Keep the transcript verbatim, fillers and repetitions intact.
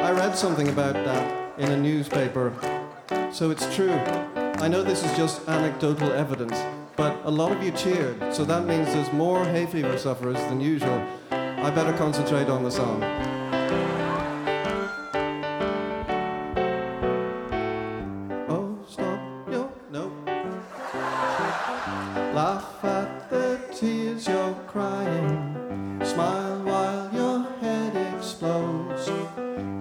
I read something about that in a newspaper, so it's true. I know this is just anecdotal evidence, but a lot of you cheered, so that means there's more hay fever sufferers than usual. I better concentrate on the song. Oh, stop, yo, no. Laugh at the tears you're crying, smile